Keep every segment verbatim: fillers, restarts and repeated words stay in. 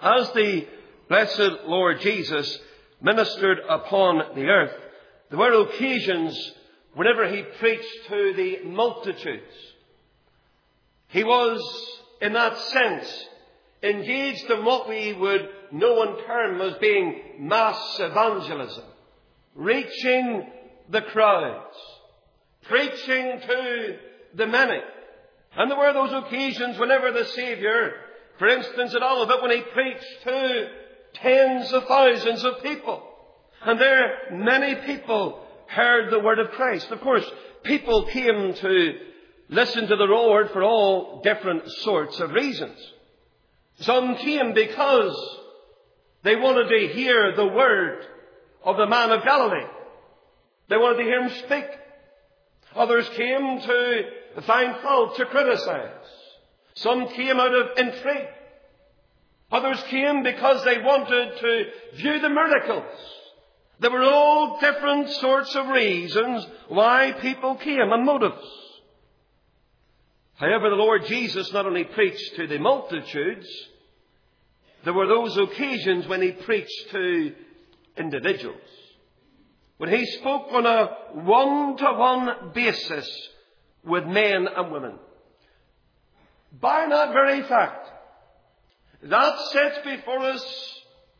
As the blessed Lord Jesus ministered upon the earth, there were occasions whenever he preached to the multitudes. He was, in that sense, engaged in what we would know and term as being mass evangelism, reaching the crowds, preaching to the many. And there were those occasions whenever the Saviour, for instance at Olivet, when he preached to tens of thousands of people, and there many people heard the word of Christ. Of course, people came to listen to the Lord for all different sorts of reasons. Some came because they wanted to hear the word of the man of Galilee. They wanted to hear him speak. Others came to find fault, to criticize. Some came out of intrigue. Others came because they wanted to view the miracles. There were all different sorts of reasons why people came and motives. However, the Lord Jesus not only preached to the multitudes, there were those occasions when he preached to individuals. When he spoke on a one-to-one basis with men and women. By that very fact, that sets before us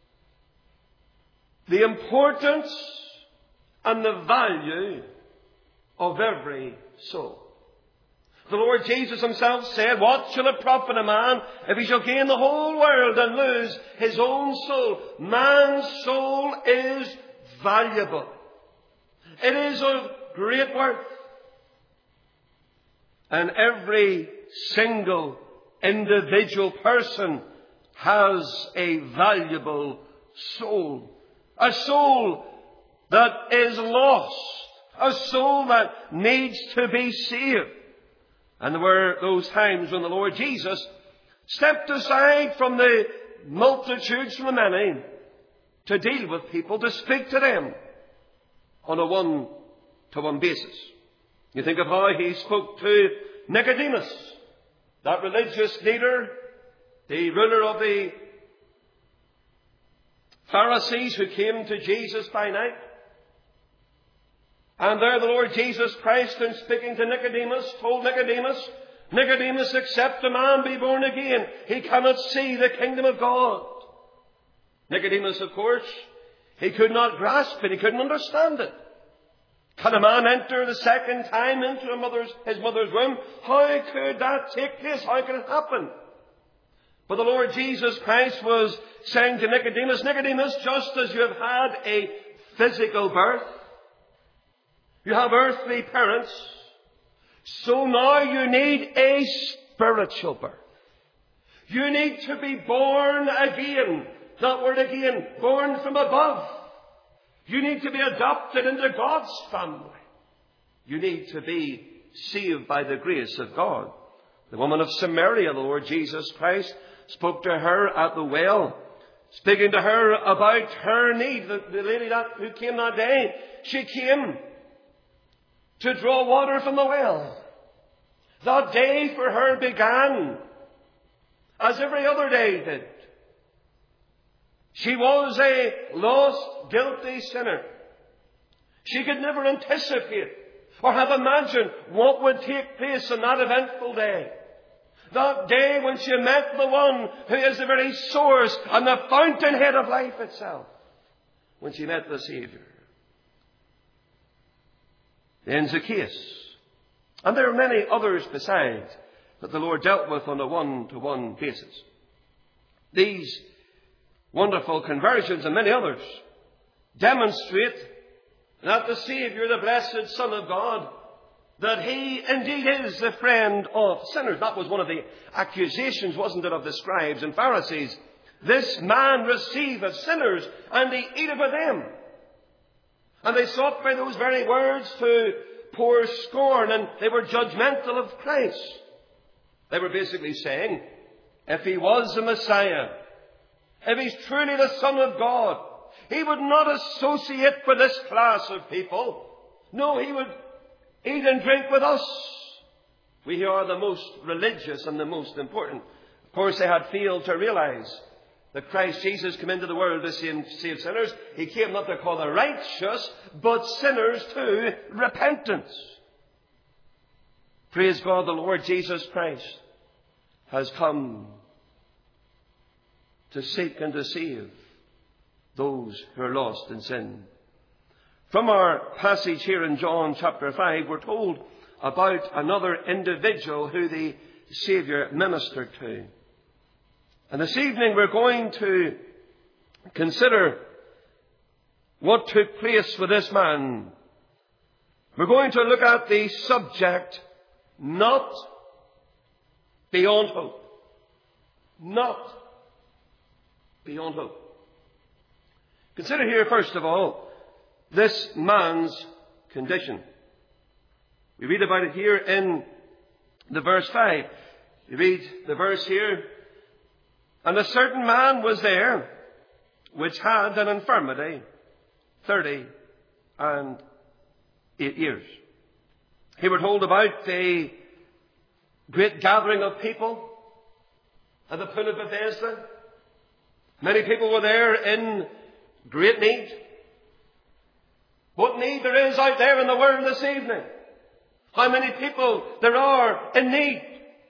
the importance and the value of every soul. The Lord Jesus himself said, "What shall it profit a man if he shall gain the whole world and lose his own soul?" Man's soul is valuable. It is of great worth. And every single individual person has a valuable soul. A soul that is lost. A soul that needs to be saved. And there were those times when the Lord Jesus stepped aside from the multitudes, from the many, to deal with people, to speak to them on a one-to-one basis. You think of how he spoke to Nicodemus, that religious leader, the ruler of the Pharisees who came to Jesus by night. And there the Lord Jesus Christ, in speaking to Nicodemus, told Nicodemus, "Nicodemus, except a man be born again, he cannot see the kingdom of God." Nicodemus, of course, he could not grasp it. He couldn't understand it. Can a man enter the second time into a mother's, his mother's womb? How could that take place? How could it happen? But the Lord Jesus Christ was saying to Nicodemus, "Nicodemus, just as you have had a physical birth, you have earthly parents, so now you need a spiritual birth. You need to be born again." That word again, born from above. You need to be adopted into God's family. You need to be saved by the grace of God. The woman of Samaria, the Lord Jesus Christ spoke to her at the well, speaking to her about her need. The, the lady that, who came that day, she came to draw water from the well. That day for her began as every other day did. She was a lost, guilty sinner. She could never anticipate or have imagined what would take place on that eventful day. That day when she met the one who is the very source and the fountainhead of life itself. When she met the Saviour. Then Zacchaeus. And there are many others besides that the Lord dealt with on a one-to-one basis. These wonderful conversions and many others demonstrate that the Saviour, the blessed Son of God, that he indeed is the friend of sinners. That was one of the accusations, wasn't it, of the scribes and Pharisees. This man receiveth sinners, and he eateth with them. And they sought by those very words to pour scorn, and they were judgmental of Christ. They were basically saying, if he was the Messiah, if he's truly the Son of God, he would not associate with this class of people. No, he would eat and drink with us. We are the most religious and the most important. Of course, they had failed to realize that Christ Jesus came into the world to save sinners. He came not to call the righteous, but sinners to repentance. Praise God, the Lord Jesus Christ has come to seek and to save those who are lost in sin. From our passage here in John chapter five, we're told about another individual who the Saviour ministered to. And this evening we're going to consider what took place with this man. We're going to look at the subject, not beyond hope. Not beyond hope. Consider here, first of all, this man's condition. We read about it here in the verse five. You read the verse here. And a certain man was there, which had an infirmity thirty and eight years. He were told about the great gathering of people at the pool of Bethesda. Many people were there in great need. What need there is out there in the world this evening. How many people there are in need.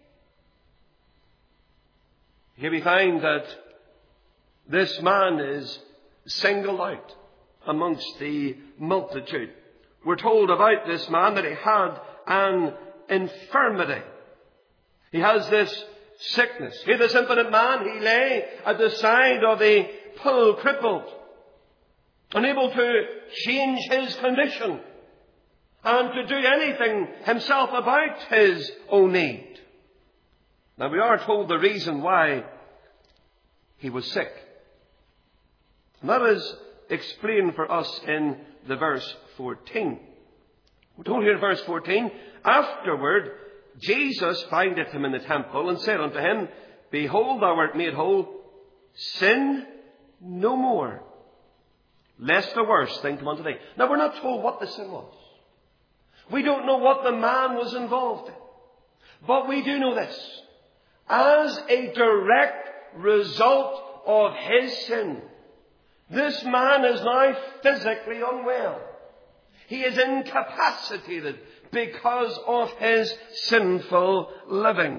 Here we find that this man is singled out amongst the multitude. We're told about this man that he had an infirmity. He has this sickness. Here, this impotent man, he lay at the side of the pool, crippled, unable to change his condition and to do anything himself about his own need. Now, we are told the reason why he was sick. And that is explained for us in the verse fourteen. We're told here in verse fourteen, afterward, Jesus findeth him in the temple and said unto him, Behold, thou art made whole. Sin no more, lest a worse thing come unto thee. Now, we're not told what the sin was. We don't know what the man was involved in. But we do know this. As a direct result of his sin, this man is now physically unwell. He is incapacitated because of his sinful living.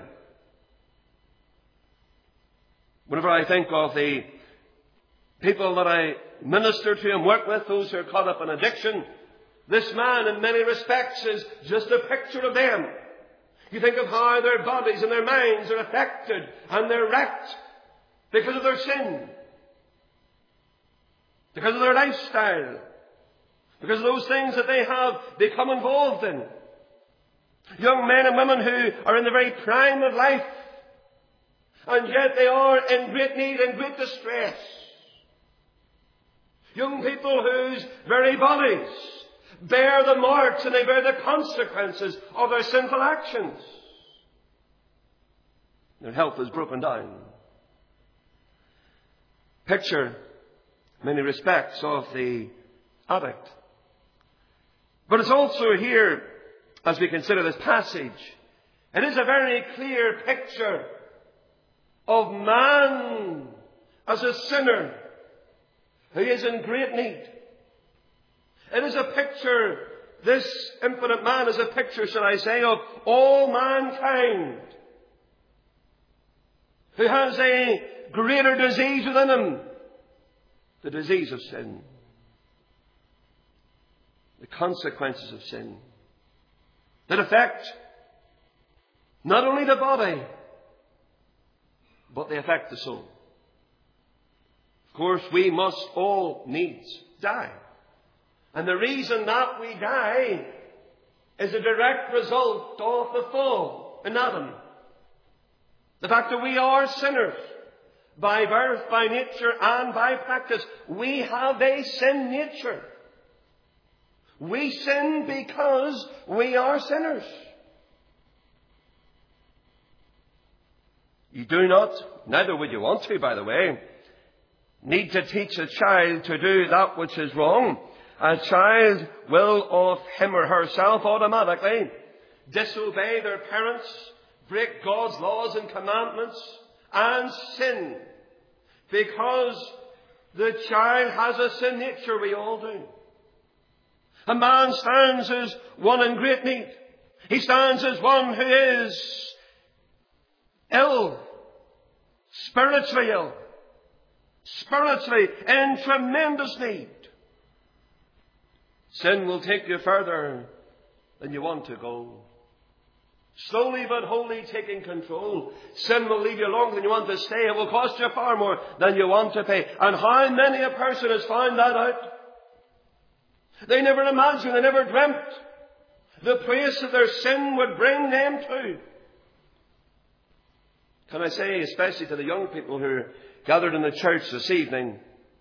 Whenever I think of the people that I minister to and work with, those who are caught up in addiction, this man in many respects is just a picture of them. You think of how their bodies and their minds are affected and they're wrecked because of their sin, because of their lifestyle, because of those things that they have become involved in. Young men and women who are in the very prime of life, and yet they are in great need and great distress. Young people whose very bodies bear the marks and they bear the consequences of their sinful actions. Their health is broken down. Picture, in many respects, of the addict. But it's also here, as we consider this passage, it is a very clear picture of man as a sinner who is in great need. It is a picture, this impotent man is a picture, shall I say, of all mankind who has a greater disease within him, the disease of sin, the consequences of sin that affect not only the body, but they affect the soul. Of course, we must all needs die. And the reason that we die is a direct result of the fall in Adam. The fact that we are sinners by birth, by nature, and by practice. We have a sin nature. We sin because we are sinners. You do not, neither would you want to, by the way, need to teach a child to do that which is wrong. A child will of him or herself automatically disobey their parents, break God's laws and commandments, and sin. Because the child has a sin nature, we all do. A man stands as one in great need. He stands as one who is ill, spiritually ill, spiritually in tremendous need. Sin will take you further than you want to go. Slowly but wholly taking control. Sin will leave you longer than you want to stay. It will cost you far more than you want to pay. And how many a person has found that out? They never imagined, they never dreamt the place that their sin would bring them to. Can I say, especially to the young people who are gathered in the church this evening,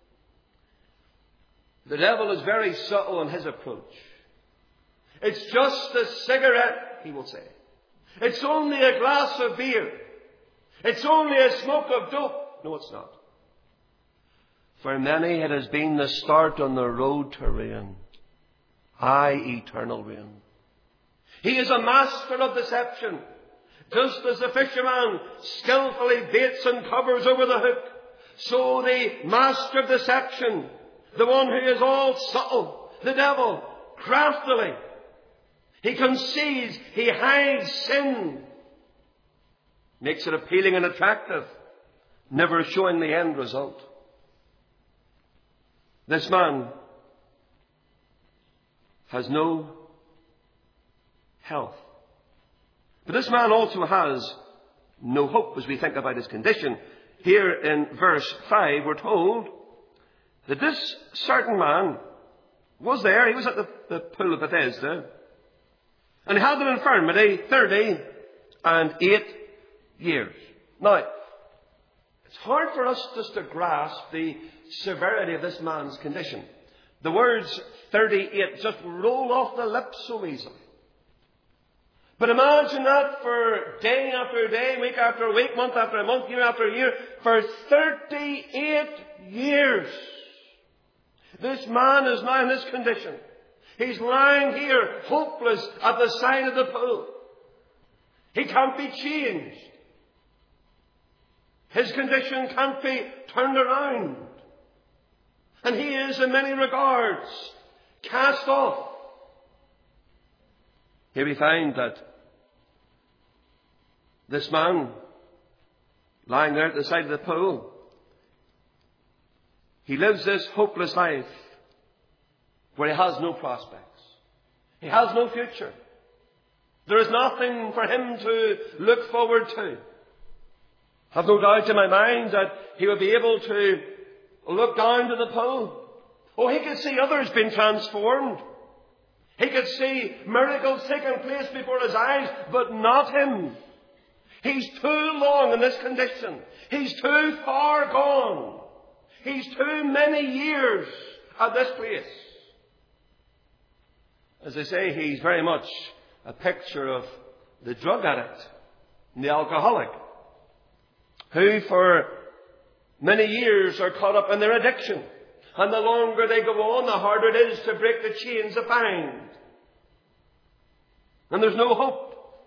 the devil is very subtle in his approach. It's just a cigarette, he will say. It's only a glass of beer. It's only a smoke of dope. No, it's not. For many it has been the start on the road to ruin. Aye, eternal ruin. He is a master of deception. Just as the fisherman skillfully baits and covers over the hook, so the master of deception, the one who is all subtle, the devil, craftily, he conceals, he hides sin, makes it appealing and attractive, never showing the end result. This man has no health. But this man also has no hope as we think about his condition. Here in verse five we're told that this certain man was there. He was at the, the pool of Bethesda. And he had an infirmity thirty and eight years. Now, it's hard for us just to grasp the severity of this man's condition. The words thirty-eight just roll off the lips so easily. But imagine that for day after day, week after week, month after month, year after year, for thirty-eight years. This man is now in this condition. He's lying here, hopeless, at the side of the pool. He can't be changed. His condition can't be turned around. And he is, in many regards, cast off. Here we find that this man, lying there at the side of the pool, he lives this hopeless life where he has no prospects. He has no future. There is nothing for him to look forward to. I have no doubt in my mind that he would be able to look down to the pool. Oh, he could see others being transformed. He could see miracles taking place before his eyes, but not him. He's too long in this condition. He's too far gone. He's too many years at this place. As I say, he's very much a picture of the drug addict and the alcoholic, who for many years are caught up in their addiction. And the longer they go on, the harder it is to break the chains that bind. And there's no hope.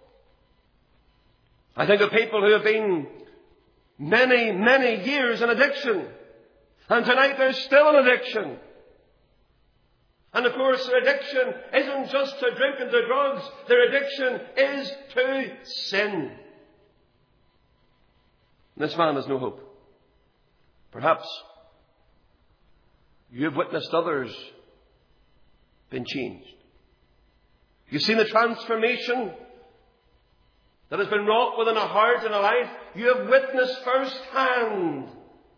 I think of people who have been many, many years in addiction. And tonight they're still in addiction. And of course their addiction isn't just to drink and to drugs. Their addiction is to sin. This man has no hope. Perhaps you have witnessed others being changed. You've seen the transformation that has been wrought within a heart and a life. You have witnessed firsthand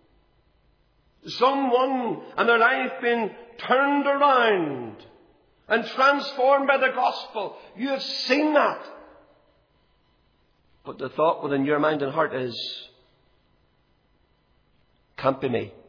someone and their life being turned around and transformed by the gospel. You have seen that. But the thought within your mind and heart is, can't be me.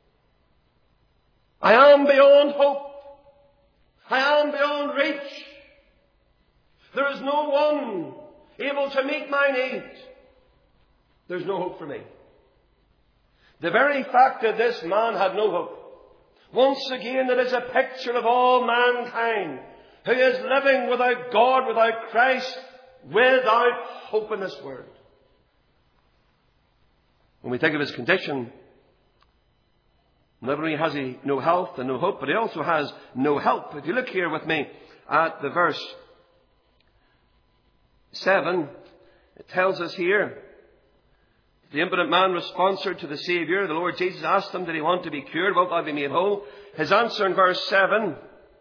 I am beyond hope. I am beyond reach. There is no one able to meet my needs. There's no hope for me. The very fact that this man had no hope, once again it is a picture of all mankind who is living without God, without Christ, without hope in this world. When we think of his condition, Not only has he no health and no hope, but he also has no help. If you look here with me at the verse seven, it tells us here, the impotent man responded to the Saviour. The Lord Jesus asked him, did he want to be cured? Wilt thou be made whole? His answer in verse seven,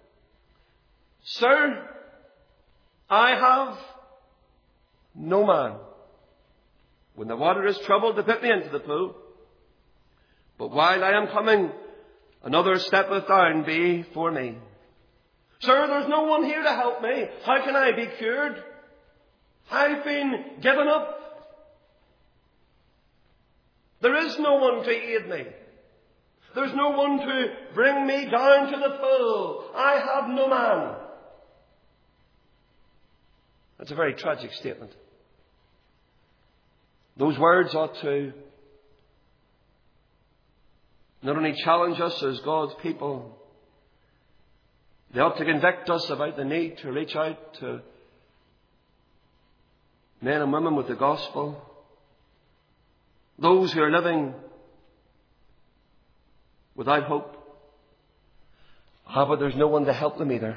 Sir, I have no man, when the water is troubled, to put me into the pool. But while I am coming, another steppeth down before me. Sir, there's no one here to help me. How can I be cured? I've been given up. There is no one to aid me. There's no one to bring me down to the pool. I have no man. That's a very tragic statement. Those words ought to not only challenge us as God's people, they ought to convict us about the need to reach out to men and women with the gospel. Those who are living without hope. Ah, but there's no one to help them either.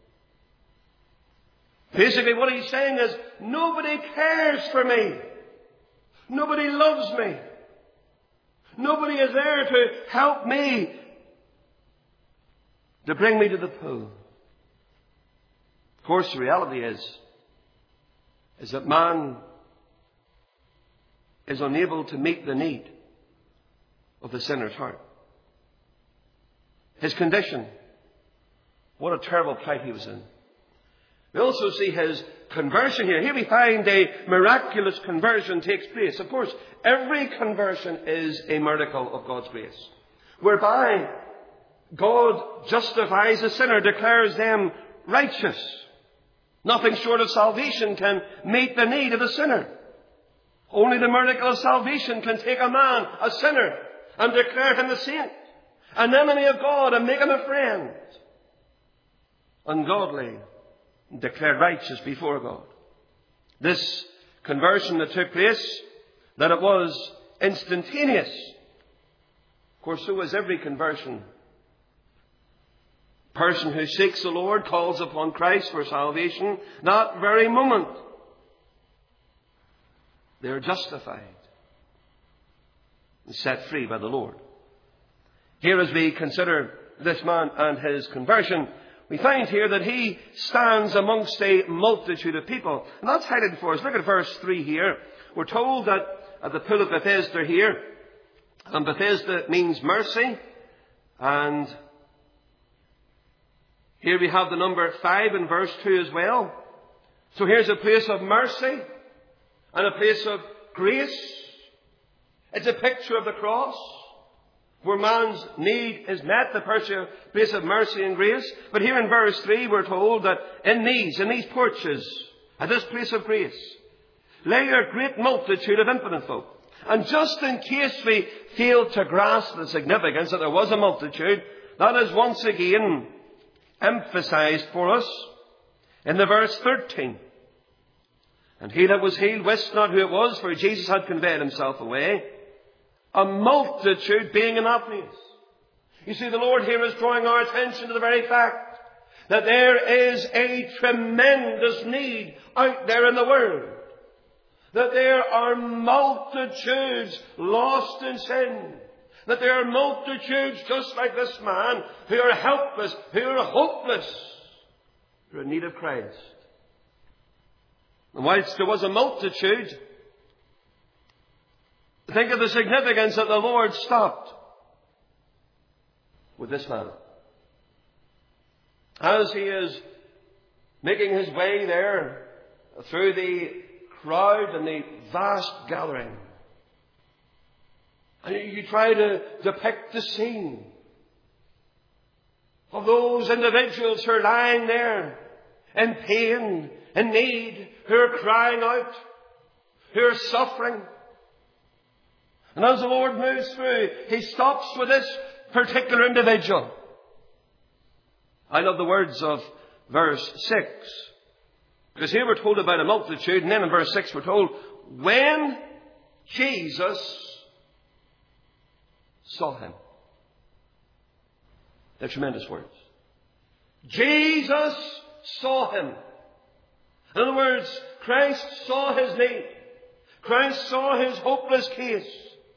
Basically what he's saying is, nobody cares for me. Nobody loves me. Nobody is there to help me, to bring me to the pool. Of course, the reality is, is that man is unable to meet the need of the sinner's heart. His condition, what a terrible plight he was in. We also see his conversion here. Here we find a miraculous conversion takes place. Of course, every conversion is a miracle of God's grace, whereby God justifies a sinner, declares them righteous. Nothing short of salvation can meet the need of a sinner. Only the miracle of salvation can take a man, a sinner, and declare him a saint, an enemy of God, and make him a friend. Ungodly, declared righteous before God. This conversion that took place, that it was instantaneous. Of course, so is every conversion. A person who seeks the Lord, calls upon Christ for salvation, that very moment they are justified and set free by the Lord. Here, as we consider this man and his conversion, we find here that he stands amongst a multitude of people. And that's highlighted for us. Look at verse three here. We're told that at the pool of Bethesda here, and Bethesda means mercy, and here we have the number five in verse two as well. So here's a place of mercy and a place of grace. It's a picture of the cross, where man's need is met, the place of mercy and grace. But here in verse three we're told that in these, in these porches, at this place of grace, lay a great multitude of impotent folk. And just in case we fail to grasp the significance that there was a multitude, that is once again emphasized for us in the verse thirteen. And he that was healed wist not who it was, for Jesus had conveyed himself away. A multitude being in that place. You see, the Lord here is drawing our attention to the very fact that there is a tremendous need out there in the world. That there are multitudes lost in sin. That there are multitudes just like this man who are helpless, who are hopeless, who are in need of Christ. And whilst there was a multitude, think of the significance that the Lord stopped with this man. As he is making his way there through the crowd and the vast gathering. And you try to depict the scene of those individuals who are lying there in pain, in need, who are crying out, who are suffering. And as the Lord moves through, he stops with this particular individual. I love the words of verse six. Because here we're told about a multitude, and then in verse six we're told, when Jesus saw him. They're tremendous words. Jesus saw him. In other words, Christ saw his need. Christ saw his hopeless case.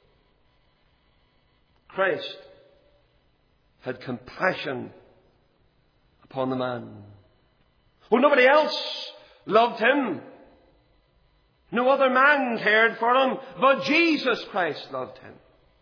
Christ had compassion upon the man. Well, nobody else loved him. No other man cared for him, but Jesus Christ loved him.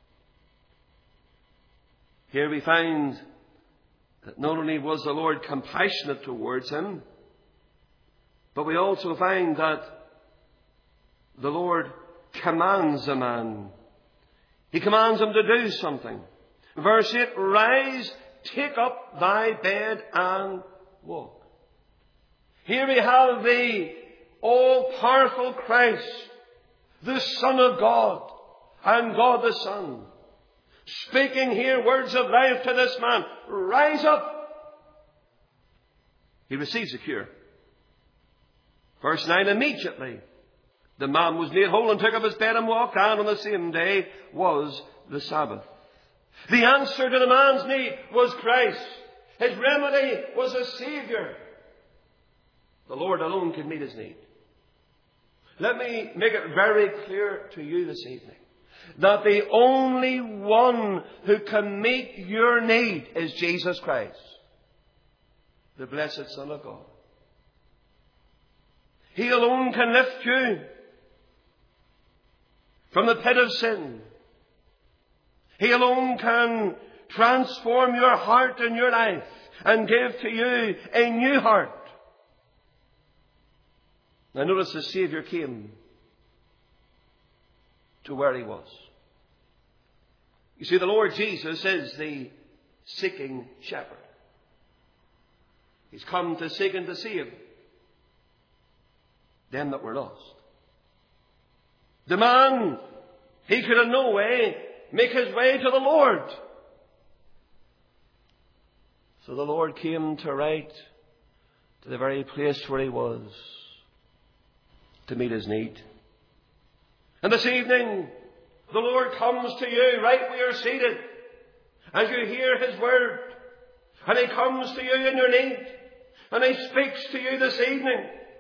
Here we find that not only was the Lord compassionate towards him, but we also find that the Lord commands a man. He commands him to do something. Verse eight, rise, take up thy bed and walk. Here we have the all-powerful Christ, the Son of God, and God the Son, speaking here words of life to this man. Rise up. He receives a cure. Verse nine, immediately the man was made whole and took up his bed and walked, and on the same day was the Sabbath. The answer to the man's need was Christ. His remedy was a Saviour. The Lord alone could meet his need. Let me make it very clear to you this evening that the only one who can meet your need is Jesus Christ, the blessed Son of God. He alone can lift you from the pit of sin. He alone can transform your heart and your life and give to you a new heart. Now notice the Saviour came to where he was. You see, the Lord Jesus is the seeking shepherd. He's come to seek and to save them that were lost. The man, he could in no way make his way to the Lord. So the Lord came to right to the very place where he was to meet his need. And this evening, the Lord comes to you right where you're seated as you hear his word. And he comes to you in your need. And he speaks to you this evening.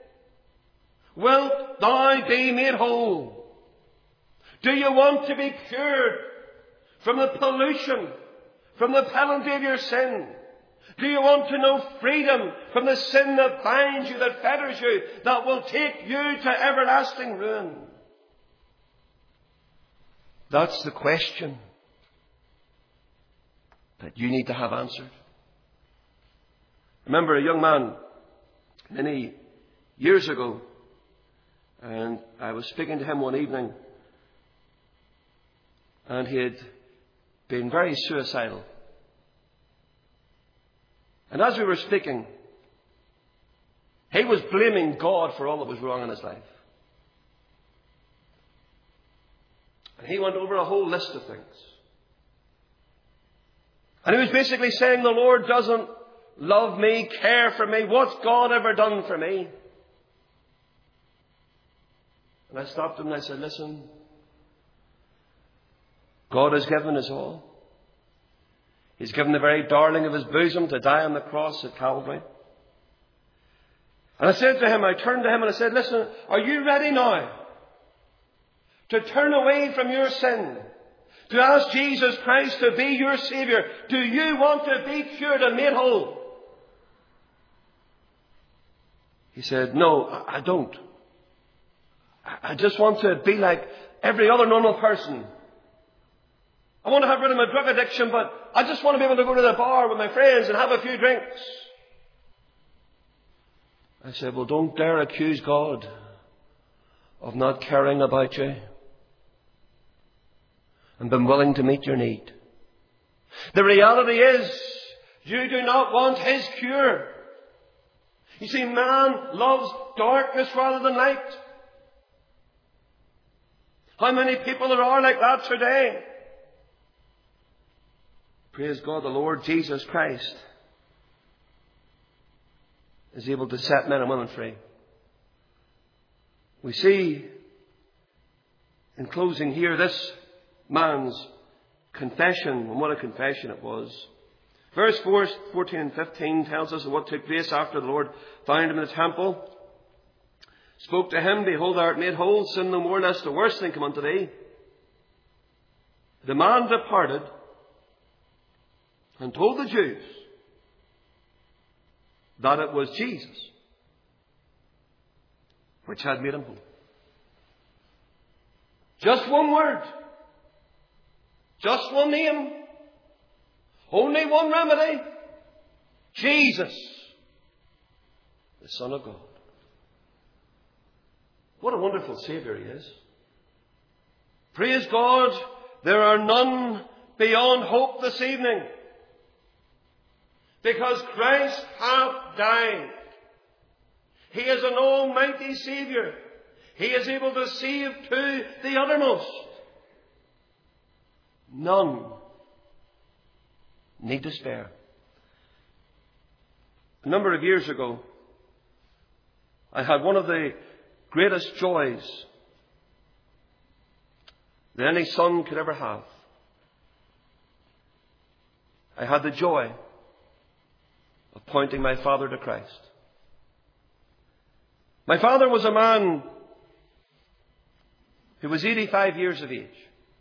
Wilt thou be made whole? Do you want to be cured from the pollution, from the penalty of your sin? Do you want to know freedom from the sin that binds you, that fetters you, that will take you to everlasting ruin? That's the question that you need to have answered. I remember a young man many years ago, and I was speaking to him one evening, and he had been very suicidal. And as we were speaking, he was blaming God for all that was wrong in his life. And he went over a whole list of things. And he was basically saying, the Lord doesn't love me, care for me. What's God ever done for me? And I stopped him and I said, listen, God has given us all. He's given the very darling of his bosom to die on the cross at Calvary. And I said to him, I turned to him and I said, listen, are you ready now to turn away from your sin, to ask Jesus Christ to be your Saviour? Do you want to be cured and made whole? He said, no, I don't. I just want to be like every other normal person. I want to have rid of my drug addiction, but I just want to be able to go to the bar with my friends and have a few drinks. I said, well, don't dare accuse God of not caring about you and being willing to meet your need. The reality is, you do not want his cure. You see, man loves darkness rather than light. How many people there are like that today? Praise God, the Lord Jesus Christ is able to set men and women free. We see, in closing here, this man's confession, and what a confession it was. Verse four, fourteen and fifteen tells us of what took place after the Lord found him in the temple. Spoke to him, behold, thou art made whole, sin no more, lest a worse thing come unto thee. The man departed and told the Jews that it was Jesus which had made him whole. Just one word. Just one name. Only one remedy. Jesus, the Son of God. What a wonderful Saviour he is. Praise God, there are none beyond hope this evening. Because Christ hath died. He is an almighty Saviour. He is able to save to the uttermost. None need despair. A number of years ago, I had one of the greatest joys that any son could ever have. I had the joy of pointing my father to Christ. My father was a man who was eighty-five years of age.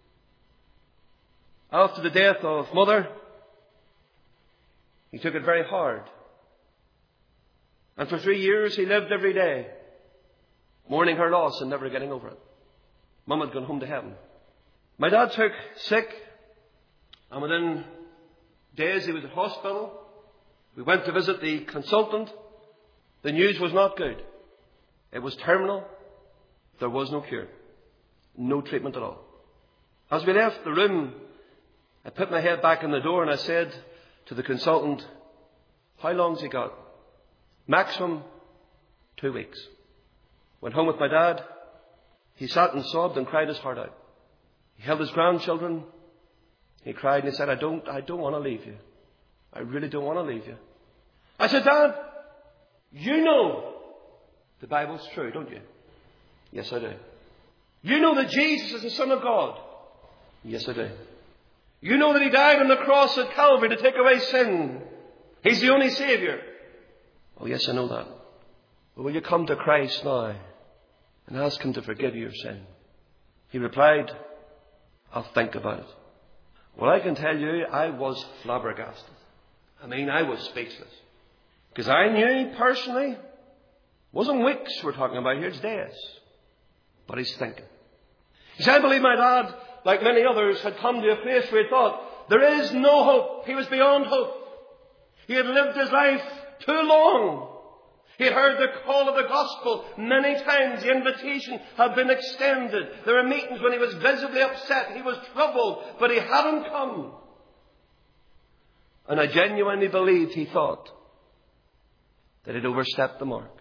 After the death of mother, he took it very hard. And for three years he lived every day, mourning her loss and never getting over it. Mum had gone home to heaven. My dad took sick, and within days he was at hospital. We went to visit the consultant. The news was not good. It was terminal. There was no cure. No treatment at all. As we left the room, I put my head back in the door and I said to the consultant, how long's he got? Maximum two weeks. Went home with my dad. He sat and sobbed and cried his heart out. He held his grandchildren. He cried and he said, I don't, I don't want to leave you. I really don't want to leave you. I said, Dad, you know the Bible's true, don't you? Yes, I do. You know that Jesus is the Son of God? Yes, I do. You know that He died on the cross at Calvary to take away sin. He's the only Saviour. Oh, yes, I know that. But will you come to Christ now and ask Him to forgive your sin? He replied, I'll think about it. Well, I can tell you, I was flabbergasted. I mean, I was speechless. Because I knew personally, it wasn't weeks we're talking about here, it's days. But he's thinking. He said, I believe my dad, like many others, had come to a place where he thought, there is no hope. He was beyond hope. He had lived his life too long. He had heard the call of the gospel many times. The invitation had been extended. There were meetings when he was visibly upset. He was troubled, but he hadn't come. And I genuinely believed he thought that he'd overstepped the mark.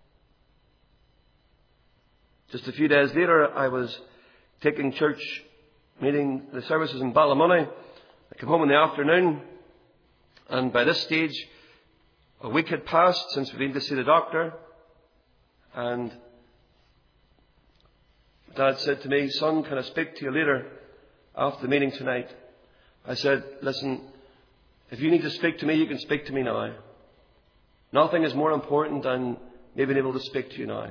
Just a few days later, I was taking church meeting, the services in Ballymoney. I came home in the afternoon, and by this stage, a week had passed since we'd been to see the doctor. And Dad said to me, son, can I speak to you later after the meeting tonight? I said, listen, if you need to speak to me, you can speak to me now. Nothing is more important than me being able to speak to you now.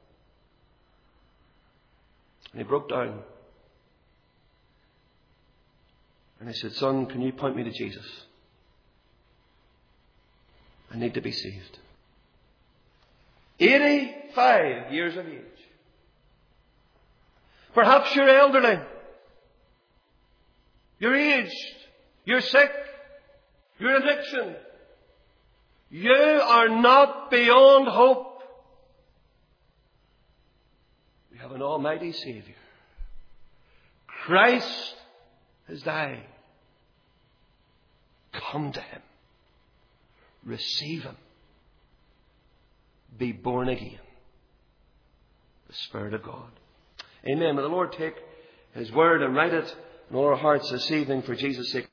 And he broke down. And he said, son, can you point me to Jesus? I need to be saved. eighty-five years of age. Perhaps you're elderly. You're aged. You're sick. You're in addiction. You are not beyond hope. We have an almighty Saviour. Christ has died. Come to Him. Receive Him. Be born again. The Spirit of God. Amen. May the Lord take His word and write it in all our hearts this evening for Jesus' sake.